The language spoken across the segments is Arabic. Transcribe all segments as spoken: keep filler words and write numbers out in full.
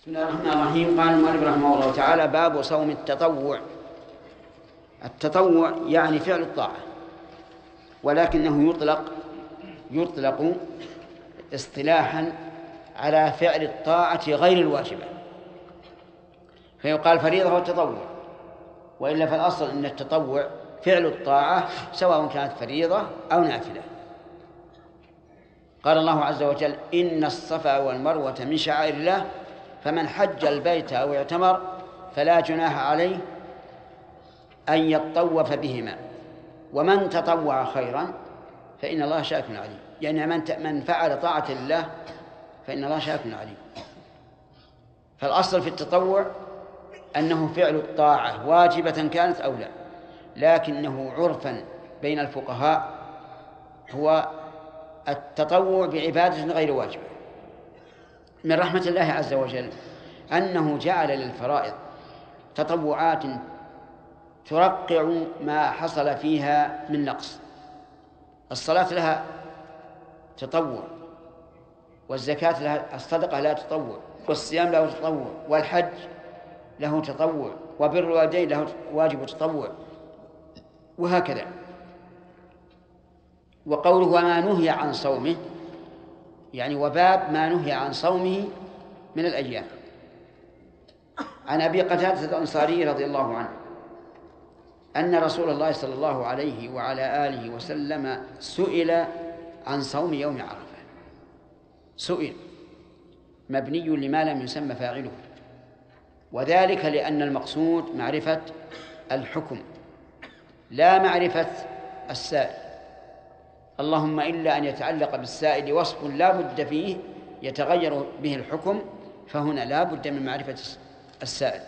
بسم الله الرحمن الرحيم. قال المؤلف رحمه الله تعالى: باب صوم التطوع. التطوع يعني فعل الطاعة، ولكنه يطلق يطلق اصطلاحا على فعل الطاعة غير الواجبة، فيقال فريضة والتطوع، وإلا فالأصل أن التطوع فعل الطاعة سواء كانت فريضة أو نافلة. قال الله عز وجل: إن الصفا والمروة من شعائر الله فمن حج البيت أو اعتمر فلا جناح عليه أن يطوف بهما ومن تطوع خيرا فإن الله شاكر عليم. يعني من من فعل طاعة الله فإن الله شاكر عليم. فالأصل في التطوع أنه فعل الطاعة واجبة كانت أو لا، لكنه عرفا بين الفقهاء هو التطوع بعبادة غير واجبة. من رحمة الله عز وجل أنه جعل للفرائض تطوعات ترقع ما حصل فيها من نقص. الصلاة لها تطوع، والزكاة لها، الصدقة لها تطوع، والصيام له تطوع، والحج له تطوع، وبر الوالدين له واجب تطوع، وهكذا. وقوله وما نهي عن صومه يعني وباب ما نهي عن صومه من الأيام. عن أبي قتادة الأنصاري رضي الله عنه أن رسول الله صلى الله عليه وعلى آله وسلم سئل عن صوم يوم عرفة. سئل مبني لما لم يسمى فاعله، وذلك لأن المقصود معرفة الحكم لا معرفة السائل، اللهم إلا أن يتعلق بالسائل وصف لا بد فيه يتغير به الحكم، فهنا لا بد من معرفة السائل.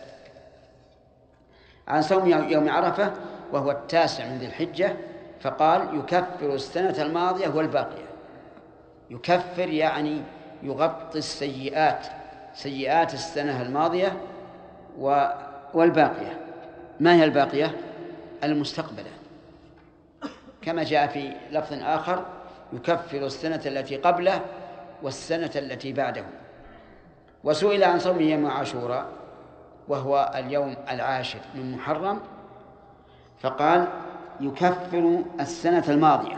عن صوم يوم عرفة وهو التاسع من ذي الحجة، فقال يكفر السنة الماضية والباقية. يكفر يعني يغطي السيئات، سيئات السنة الماضية والباقية. ما هي الباقية؟ المستقبلة، كما جاء في لفظ آخر يكفر السنة التي قبله والسنة التي بعده. وسئل عن صوم يوم عاشوراء وهو اليوم العاشر من محرم، فقال يكفر السنة الماضية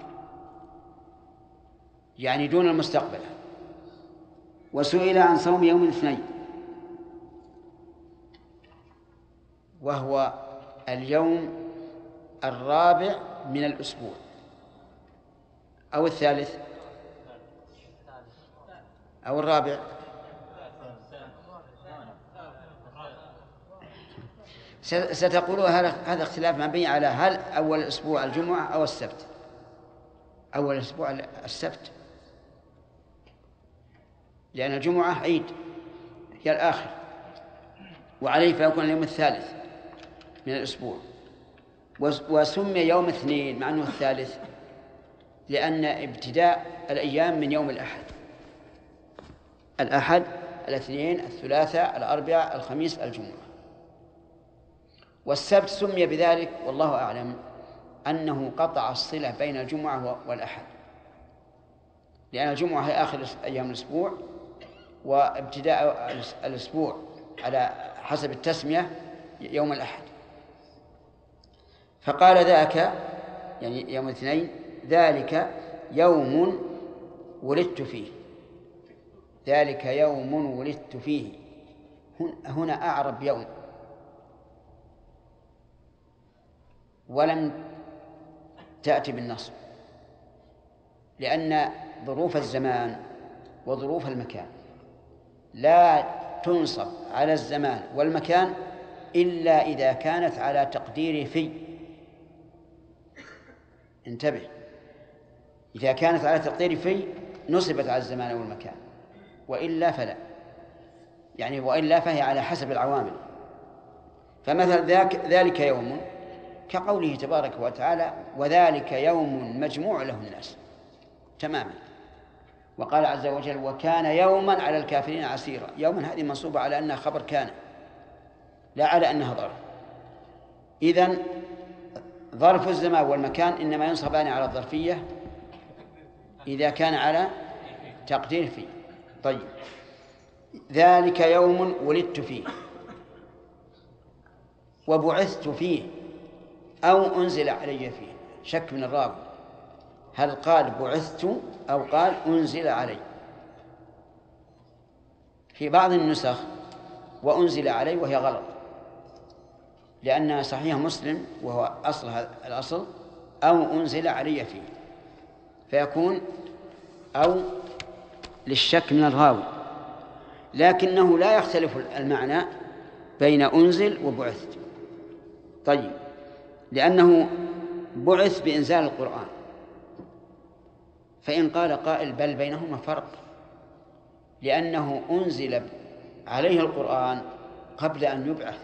يعني دون المستقبل. وسئل عن صوم يوم الاثنين وهو اليوم الرابع من الأسبوع أو الثالث أو الرابع. ستقولوا هذا اختلاف مبني على هل أول الأسبوع الجمعة أو السبت. أول الأسبوع السبت، لأن الجمعة عيد هي الآخر، وعليه فيكون اليوم الثالث من الأسبوع. وسمي يوم اثنين مع أنه الثالث لأن ابتداء الأيام من يوم الأحد. الأحد، الاثنين، الثلاثاء، الأربعاء، الخميس، الجمعة. والسبت سمي بذلك والله أعلم أنه قطع الصلة بين الجمعة والأحد، لأن الجمعة هي آخر أيام الأسبوع، وابتداء الأسبوع على حسب التسمية يوم الأحد. فقال ذاك يعني يوم الاثنين ذلك يوم ولدت فيه، ذلك يوم ولدت فيه. هنا أعرب يوم ولم تأتي بالنصب، لأن ظروف الزمان وظروف المكان لا تنصب على الزمان والمكان إلا إذا كانت على تقدير في. انتبه، إذا كانت على تقدير في نصبت على الزمان والمكان، وإلا فلا، يعني وإلا فهي على حسب العوامل. فمثل ذاك ذلك يوم كقوله تبارك وتعالى وذلك يوم مجموع له الناس تماما. وقال عز وجل وكان يوما على الكافرين عسيرا. يوما هذه منصوبة على أنها خبر كان لا على أنها ظرف. إذن ظرف الزمان والمكان إنما ينصبان على الظرفية إذا كان على تقدير فيه. طيب، ذلك يوم ولدت فيه وبعثت فيه أو أنزل علي فيه. شك من الراوي هل قال بعثت أو قال أنزل علي. في بعض النسخ وأنزل علي وهي غلط، لأن صحيح مسلم وهو أصل هذا الأصل أو أنزل علي فيه، فيكون أو للشك من الراوي، لكنه لا يختلف المعنى بين أنزل وبعثت. طيب، لأنه بعث بإنزال القرآن، فإن قال قائل بل بينهما فرق، لأنه أنزل عليه القرآن قبل أن يبعث،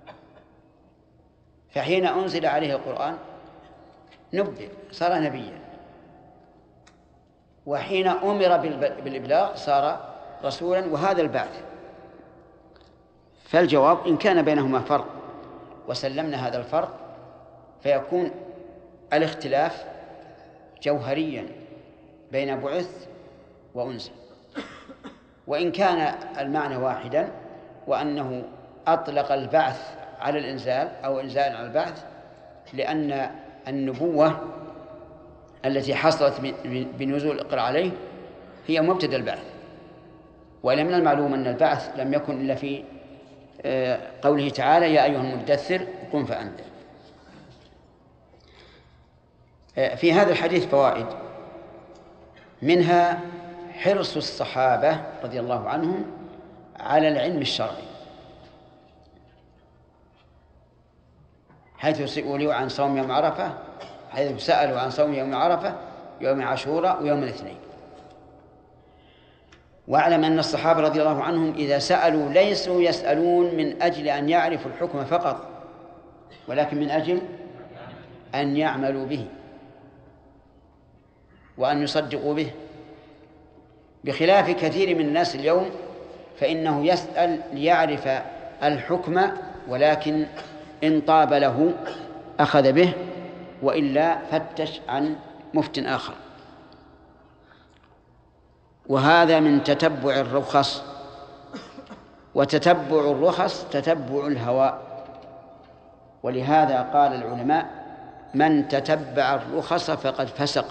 فحين أنزل عليه القرآن نبئ صار نبيا، وحين أمر بالإبلاغ صار رسولا، وهذا البعث. فالجواب إن كان بينهما فرق وسلمنا هذا الفرق فيكون الاختلاف جوهريا بين بعث وأنزل. وإن كان المعنى واحدا وأنه أطلق البعث على الإنزال أو إنزال على البعث، لأن النبوة التي حصلت بنزول اقرأ عليه هي مبتدأ البعث، وإلا من المعلوم أن البعث لم يكن إلا في قوله تعالى يا أيها المدثر قم فأنذر. في هذا الحديث فوائد، منها حرص الصحابة رضي الله عنهم على العلم الشرعي، حيث سئلوا عن صوم يوم عرفة حيث سألوا عن صوم يوم عرفة يوم عاشوراء ويوم الاثنين. واعلم أن الصحابة رضي الله عنهم إذا سألوا ليسوا يسألون من أجل أن يعرفوا الحكم فقط، ولكن من أجل أن يعملوا به وأن يصدقوا به، بخلاف كثير من الناس اليوم فإنه يسأل ليعرف الحكم، ولكن إن طاب له أخذ به، وإلا فتش عن مفت آخر. وهذا من تتبع الرخص، وتتبع الرخص تتبع الهوى، ولهذا قال العلماء من تتبع الرخص فقد فسق.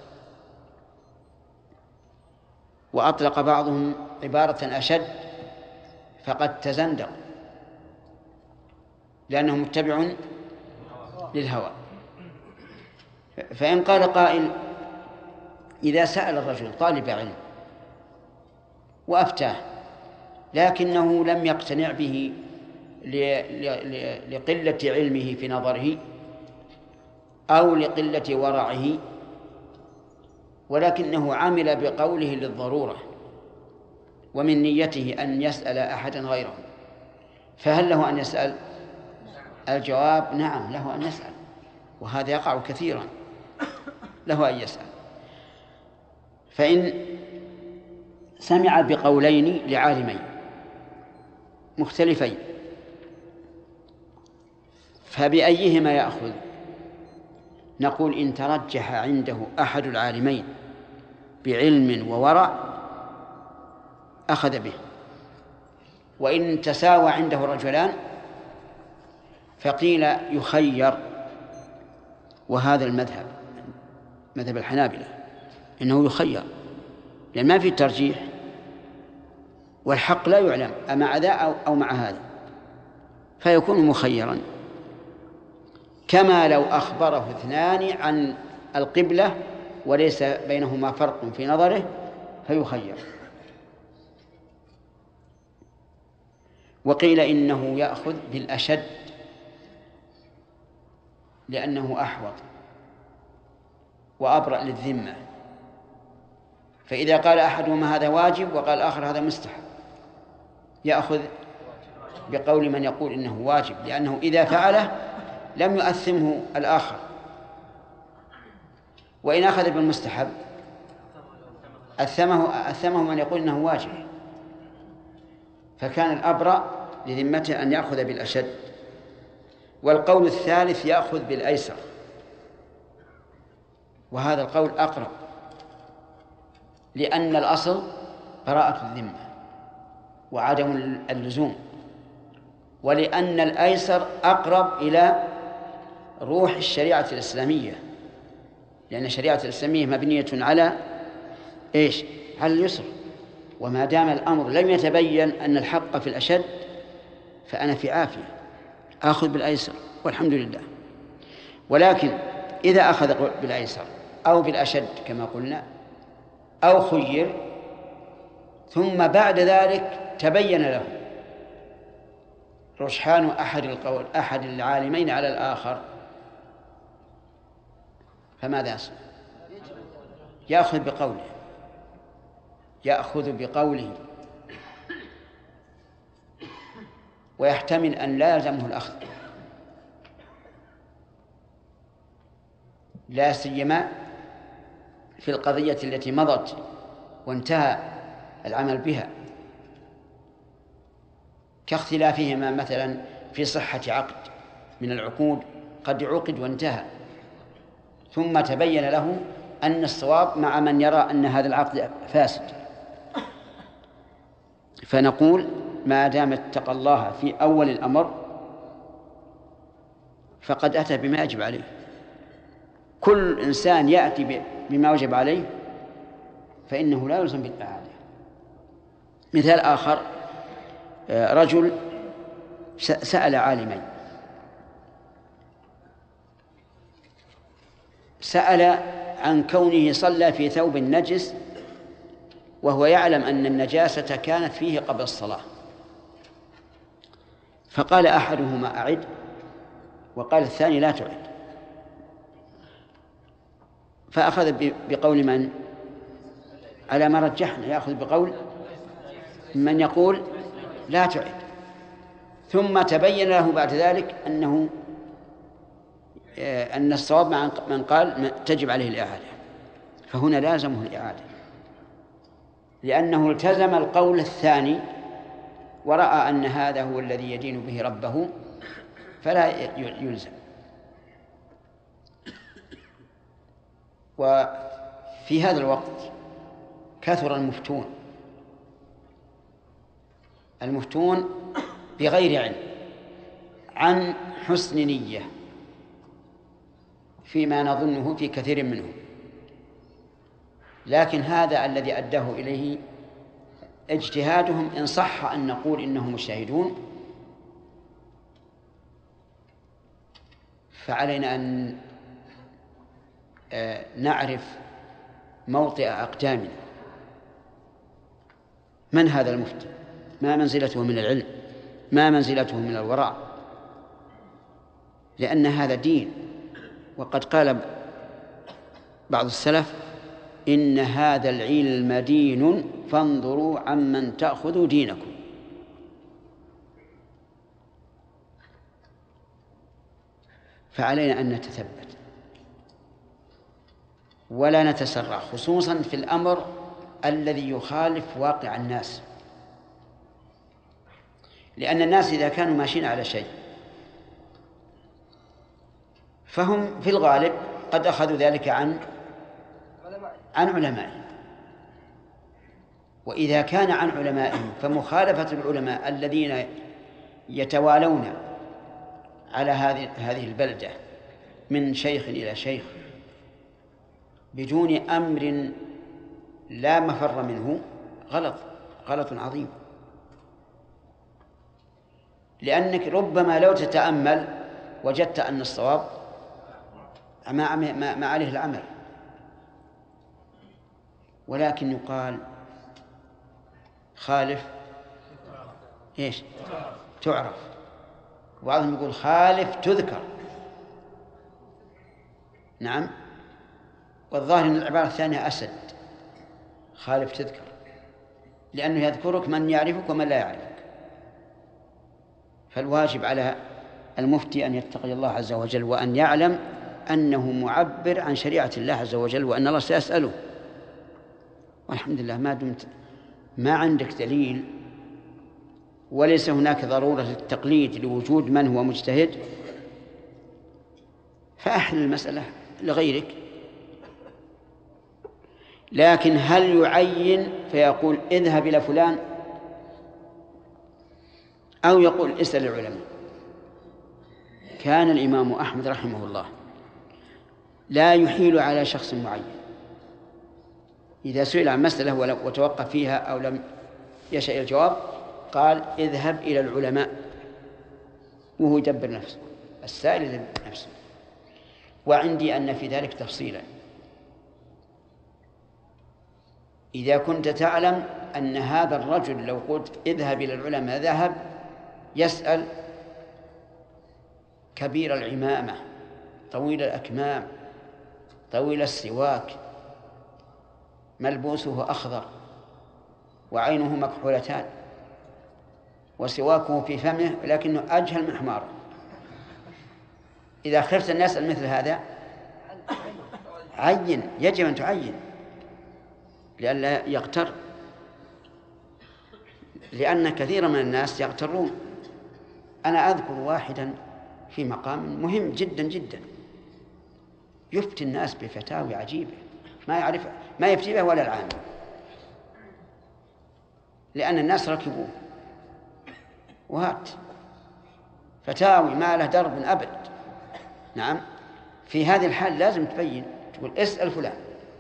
وأطلق بعضهم عبارة أشد فقد تزندق، لأنه متبع للهوى. فإن قال قائل إذا سأل الرجل طالب علم وأفتاه لكنه لم يقتنع به لقلة علمه في نظره أو لقلة ورعه، ولكنه عمل بقوله للضرورة ومن نيته أن يسأل أحدا غيره، فهل له أن يسأل؟ الجواب نعم، له أن يسأل، وهذا يقع كثيرا، له أن يسأل. فإن سمع بقولين لعالمين مختلفين فبأيهما يأخذ؟ نقول إن ترجح عنده أحد العالمين بعلم وورع أخذ به، وإن تساوى عنده الرجلان فقيل يخير، وهذا المذهب مذهب الحنابلة إنه يخير، لأن ما في ترجيح والحق لا يعلم أمع ذا أو مع هذا، فيكون مخيرا، كما لو أخبره اثنان عن القبلة وليس بينهما فرق في نظره فيخير. وقيل إنه يأخذ بالأشد لأنه أحوط وأبرأ للذمة، فإذا قال أحدهما هذا واجب وقال آخر هذا مستحب يأخذ بقول من يقول إنه واجب، لأنه إذا فعله لم يؤثمه الآخر، وإن أخذ بالمستحب أثمه, أثمه من يقول إنه واجب، فكان الأبرأ لذمته أن يأخذ بالأشد. والقول الثالث يأخذ بالأيسر، وهذا القول أقرب، لأن الأصل براءة الذمة، وعدم اللزوم، ولأن الأيسر أقرب إلى روح الشريعة الإسلامية، لأن الشريعة الإسلامية مبنية على إيش؟ على اليسر. وما دام الأمر لم يتبين أن الحق في الأشد فأنا في عافية، آخذ بالأيسر والحمد لله. ولكن إذا أخذ بالأيسر أو بالأشد كما قلنا أو خير ثم بعد ذلك تبين له رجحان أحد القول أحد العالمين على الآخر، فماذا يصنع؟ يأخذ بقوله يأخذ بقوله ويحتمل أن لا يلزمه الأخذ، لا سيما في القضية التي مضت وانتهى العمل بها، كاختلافهما مثلا في صحة عقد من العقود، قد عقد وانتهى ثم تبين له أن الصواب مع من يرى أن هذا العقد فاسد، فنقول ما دام اتقى الله في أول الأمر فقد أتى بما يجب عليه. كل إنسان يأتي بما وجب عليه فإنه لا يلزم بالإعادة. مثال آخر، رجل سأل عالمين، سأل عن كونه صلى في ثوب نجس وهو يعلم أن النجاسة كانت فيه قبل الصلاة، فقال أحدهما أعد وقال الثاني لا تعد، فأخذ بقول من؟ على ما رجحنا يأخذ بقول من يقول لا تعد، ثم تبين له بعد ذلك أنه أن الصواب مع من قال تجب عليه الإعادة، فهنا لازمه الإعادة لأنه التزم القول الثاني ورأى أن هذا هو الذي يدين به ربه فلا يلزم. وفي هذا الوقت كثر المفتون المفتون بغير علم عن حسن نية فيما نظنه في كثير منهم، لكن هذا الذي أداه إليه اجتهادهم إن صح أن نقول إنهم مجتهدون، فعلينا أن نعرف موطئ أقدامنا. من هذا المفتي؟ ما منزلته من العلم؟ ما منزلته من الورع؟ لأن هذا دين، وقد قال بعض السلف إن هذا العلم دين فانظروا عمن تأخذوا دينكم. فعلينا أن نتثبت ولا نتسرع، خصوصا في الأمر الذي يخالف واقع الناس، لأن الناس إذا كانوا ماشيين على شيء فهم في الغالب قد أخذوا ذلك عن عن علمائهم، وإذا كان عن علمائهم فمخالفة العلماء الذين يتوالون على هذه هذه البلدة من شيخ إلى شيخ بدون أمر لا مفر منه غلط غلط عظيم، لأنك ربما لو تتأمل وجدت أن الصواب ما ما عليه العمل، ولكن يقال خالف إيش؟ تعرف. وبعضهم يقول خالف تذكر. نعم، والظاهر أن العبارة الثانية أسد، خالف تذكر، لأنه يذكرك من يعرفك ومن لا يعرفك. فالواجب على المفتي أن يتقي الله عز وجل وأن يعلم أنه معبر عن شريعة الله عز وجل وأن الله سيسأله. والحمد لله ما دمت ما عندك دليل وليس هناك ضرورة للتقليد لوجود من هو مجتهد فأحل المسألة لغيرك. لكن هل يعين فيقول اذهب إلى فلان أو يقول اسأل العلماء. كان الإمام أحمد رحمه الله لا يحيل على شخص معين، إذا سئل عن مسألة وتوقف فيها أو لم يشأ الجواب قال اذهب إلى العلماء، وهو يدبر نفسه، السائل يدبر نفسه. وعندي أن في ذلك تفصيلا. إذا كنت تعلم أن هذا الرجل لو قلت اذهب إلى العلماء ذهب يسأل كبير العمامة طويل الأكمام طويل السواك ملبوسه أخضر وعينه مكحولتان وسواكه في فمه لكنه أجهل من حمار، إذا خفت أن يسأل مثل هذا عين، يجب أن تعين لئلا يغتر، لأن كثيرا من الناس يغترون. أنا أذكر واحدا في مقام مهم جدا جدا يفتي الناس بفتاوي عجيبة ما يعرف ما يفتي بها ولا العام، لأن الناس ركبوه وهات فتاوي ما له درب أبد. نعم، في هذه الحال لازم تبين، تقول اسأل فلان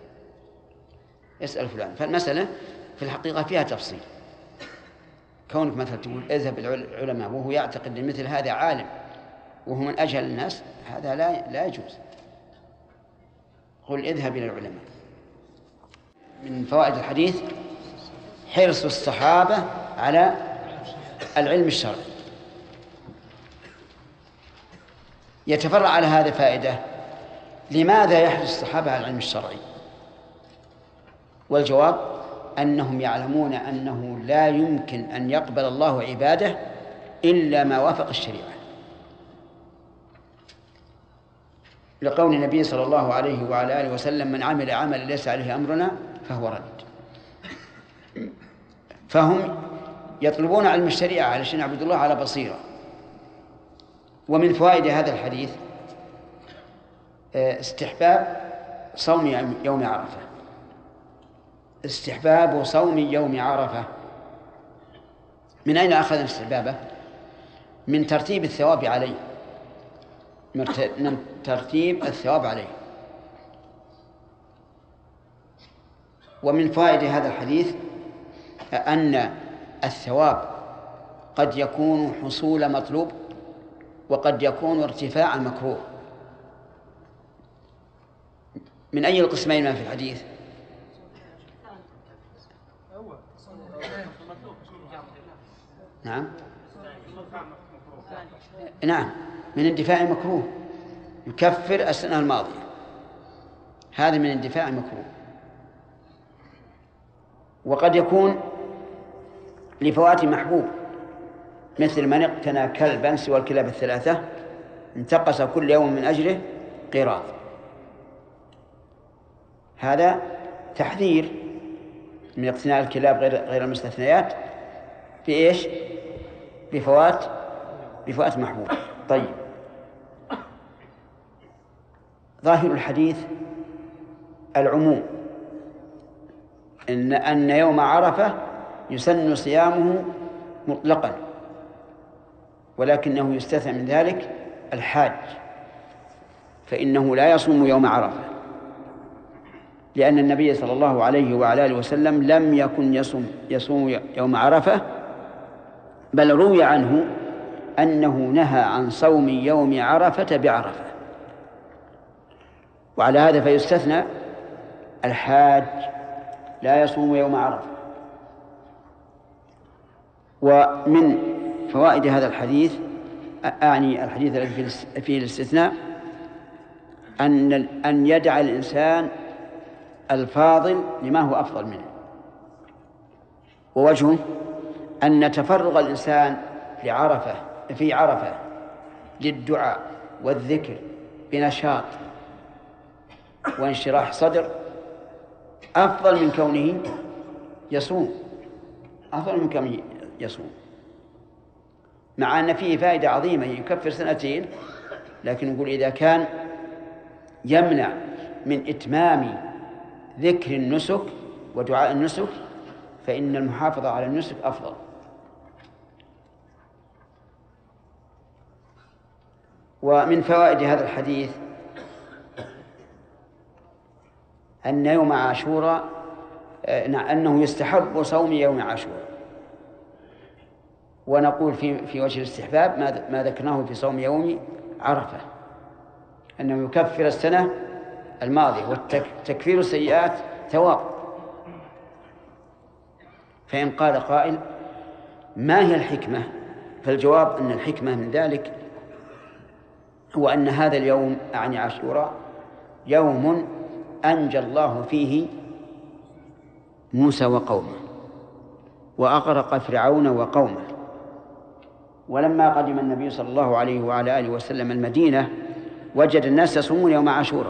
اسأل فلان. فالمسألة في الحقيقة فيها تفصيل. كونك مثلا تقول اذهب العلماء وهو يعتقد أن مثل هذا عالم وهو من أجهل الناس، هذا لا لا يجوز. قل اذهب إلى العلماء. من فوائد الحديث حرص الصحابة على العلم الشرعي. يتفرع على هذا فائدة: لماذا يحرص الصحابة على العلم الشرعي؟ والجواب أنهم يعلمون أنه لا يمكن أن يقبل الله عباده إلا ما وافق الشريعة، لقول النبي صلى الله عليه وعلى آله وسلم: من عمل عملا ليس عليه أمرنا فهو رد. فهم يطلبون علم الشريعة علشان يعبدوا الله على بصيرة. ومن فوائد هذا الحديث استحباب صوم يوم عرفة. استحباب صوم يوم عرفة. من أين أخذ استحبابه؟ من ترتيب الثواب عليه، من ترتيب الثواب عليه. ومن فوائد هذا الحديث أن الثواب قد يكون حصول مطلوب وقد يكون ارتفاع مكروه. من أي القسمين ما في الحديث؟ نعم نعم من اندفاع مكروه يكفر السنة الماضية، هذا من اندفاع مكروه. وقد يكون لفوات محبوب، مثل من اقتنى كلبا سوى الكلاب الثلاثة انتقص كل يوم من أجره قيراط، هذا تحذير من اقتناء الكلاب غير غير المستثنيات بإيش؟ بفوات بفوات محبوب. طيب، ظاهر الحديث العموم، إن أن يوم عرفة يسن صيامه مطلقا، ولكنه يستثنى من ذلك الحاج، فإنه لا يصوم يوم عرفة، لأن النبي صلى الله عليه وعلى آله وسلم لم يكن يصوم يصوم يوم عرفة، بل روي عنه أنه نهى عن صوم يوم عرفة بعرفة. وعلى هذا فيستثنى الحاج لا يصوم يوم عرفة. ومن فوائد هذا الحديث، أعني الحديث الذي فيه الاستثناء، أن أن يدع الإنسان الفاضل لما هو أفضل منه. ووجهه أن تفرغ الإنسان لعرفة في عرفة للدعاء والذكر بنشاط وانشراح صدر أفضل من كونه يصوم، أفضل من كونه يصوم، مع أن فيه فائدة عظيمة يكفر سنتين، لكن نقول إذا كان يمنع من إتمام ذكر النسك ودعاء النسك فإن المحافظة على النسك أفضل. ومن فوائد هذا الحديث أن يوم عاشوراء أنه يستحب صوم يوم عاشوراء، ونقول في في وجه الاستحباب ما ذكرناه في صوم يوم عرفة، أنه يكفر السنة الماضية، والتكفير السيئات ثواب. فإن قال قائل ما هي الحكمة؟ فالجواب أن الحكمة من ذلك هو أن هذا اليوم أعني عاشوراء يوم أنجى الله فيه موسى وقومه وأغرق فرعون وقومه. ولما قدم النبي صلى الله عليه وعلى آله وسلم المدينة وجد الناس يصومون يوم عاشوراء،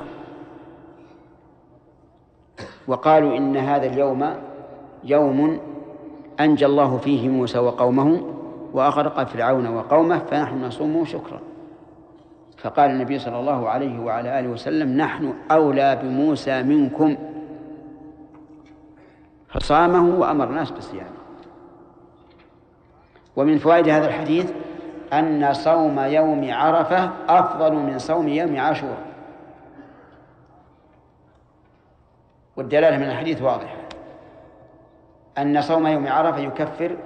وقالوا إن هذا اليوم يوم أنجى الله فيه موسى وقومه وأغرق فرعون وقومه فنحن نصومه شكرا. فقال النبي صلى الله عليه وعلى آله وسلم نحن أولى بموسى منكم، فصامه وأمر الناس بالصيام. ومن فوائد هذا الحديث أن صوم يوم عرفة أفضل من صوم يوم عاشوراء، والدلالة من الحديث واضحة أن صوم يوم عرفة يكفر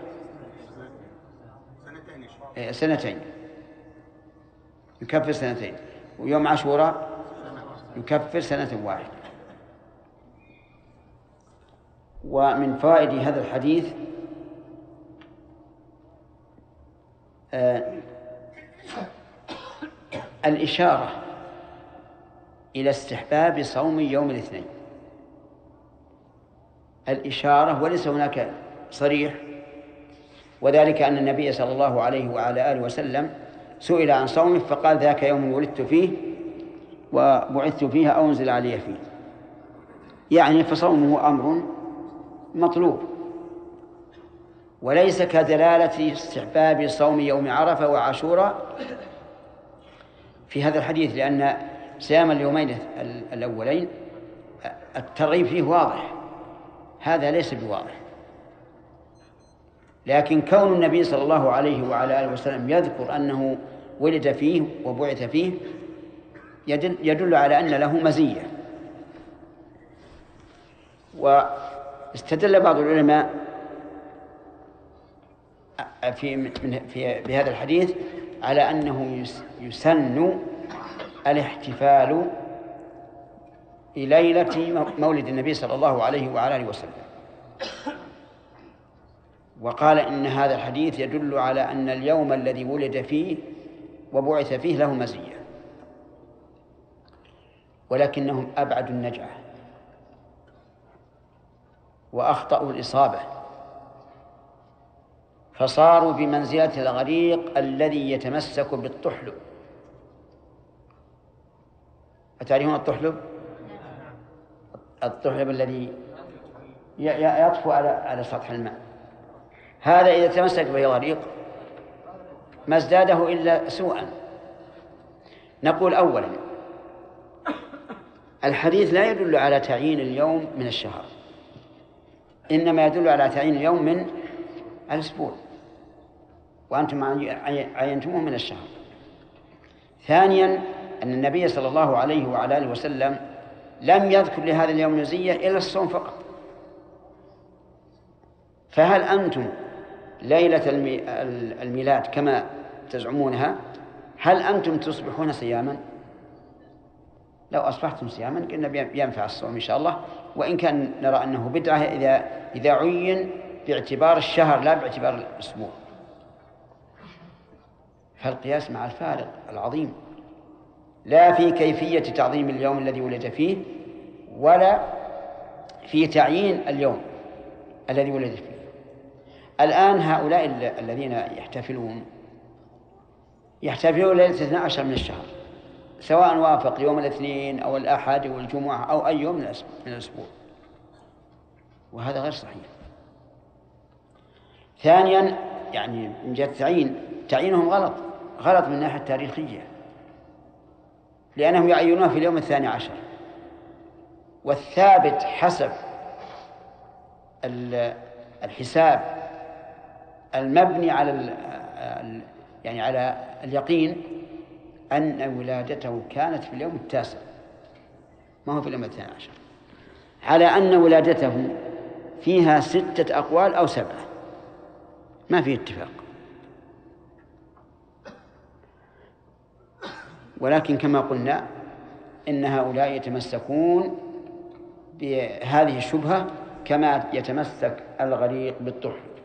سنتين يكفر سنتين ويوم عاشوراء يكفر سنة واحدة. ومن فوائد هذا الحديث آه الإشارة إلى استحباب صوم يوم الاثنين، الإشارة وليس هناك صريح، وذلك أن النبي صلى الله عليه وعلى آله وسلم سئل عن صومه فقال ذاك يوم ولدت فيه وبعثت فيه أو أنزل علي فيه، يعني فصومه أمر مطلوب، وليس كدلالة استحباب صوم يوم عرفة وعاشوراء في هذا الحديث، لأن صيام اليومين الأولين الترغيب فيه واضح، هذا ليس بواضح. لكن كون النبي صلى الله عليه وعلى آله وسلم يذكر أنه ولد فيه وبعث فيه يدل, يدل على أن له مزية. واستدل بعض العلماء في, في بهذا الحديث على أنه يسن الاحتفال ليلة مولد النبي صلى الله عليه وعلى آله وسلم، وقال إن هذا الحديث يدل على أن اليوم الذي ولد فيه وبعث فيه له مزية، ولكنهم أبعدوا النجعة وأخطأوا الإصابة، فصاروا بمنزلة الغريق الذي يتمسك بالطحلب. أتعرفون الطحلب؟ الطحلب الذي يطفو على على سطح الماء، هذا إذا تمسك به الغريق ما ازداده إلا سوءا. نقول أولا الحديث لا يدل على تعيين اليوم من الشهر، إنما يدل على تعيين اليوم من الأسبوع، وأنتم عينتموه من الشهر. ثانيا أن النبي صلى الله عليه وعلى آله وسلم لم يذكر لهذا اليوم مزية إلا الصوم فقط. فهل أنتم ليلة الميلاد كما تزعمونها هل أنتم تصبحون صياما؟ لو أصبحتم صياما قلنا ينفع الصوم إن شاء الله، وإن كان نرى أنه بدعة إذا إذا عين باعتبار الشهر لا باعتبار الأسبوع. فالقياس مع الفارق العظيم لا في كيفية تعظيم اليوم الذي ولد فيه ولا في تعيين اليوم الذي ولد فيه. الآن هؤلاء الذين يحتفلون يحتفلون ليلة اثني عشر من الشهر، سواء وافق يوم الاثنين أو الأحد والجمعة أو أي يوم من الأسبوع، وهذا غير صحيح. ثانيا يعني من جهة تعيين تعيينهم غلط غلط من الناحية التاريخية، لأنهم يعينوها في اليوم الثاني عشر، والثابت حسب الحساب المبني على يعني على اليقين أن ولادته كانت في اليوم التاسع، ما هو في اليوم الثاني عشر، على أن ولادته فيها ستة أقوال أو سبعة، ما فيه اتفاق. ولكن كما قلنا إن هؤلاء يتمسكون بهذه الشبهة كما يتمسك الغريق بالطحن.